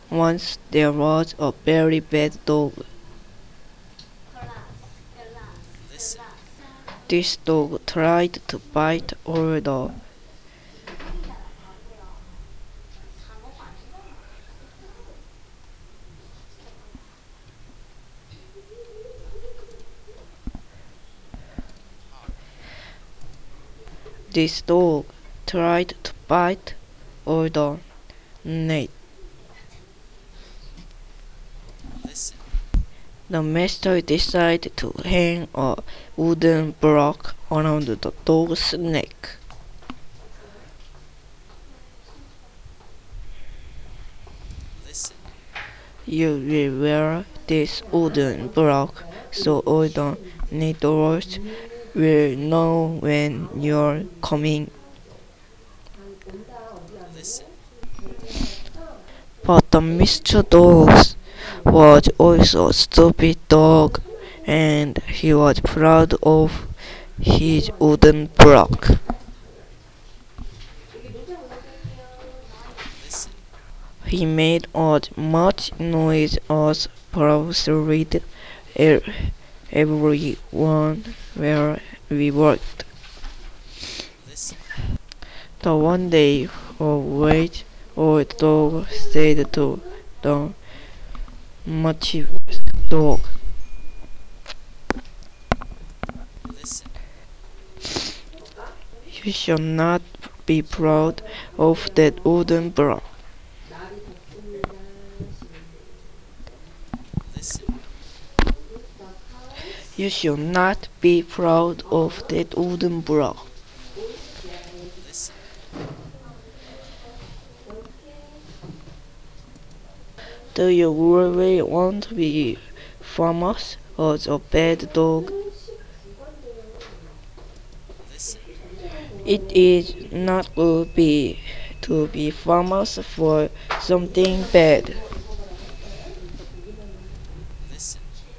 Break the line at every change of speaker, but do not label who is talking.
Once there was a very bad dog. This dog tried to bite all the This dog tried to bite all the net. The master decided to hang a wooden block around the dog's neck. You will wear this wooden block so all the neighbors will know when you're coming. But the Mr. Dog was also a stupid dog, and he was proud of his wooden block. He made as much noise as persuaded everyone where we worked. The one day a white old dog said to the much dog, "You shall not be proud of that wooden block. You shall not be proud of that wooden block. Do you really want to be famous as a bad dog? It is not good to be famous for something bad.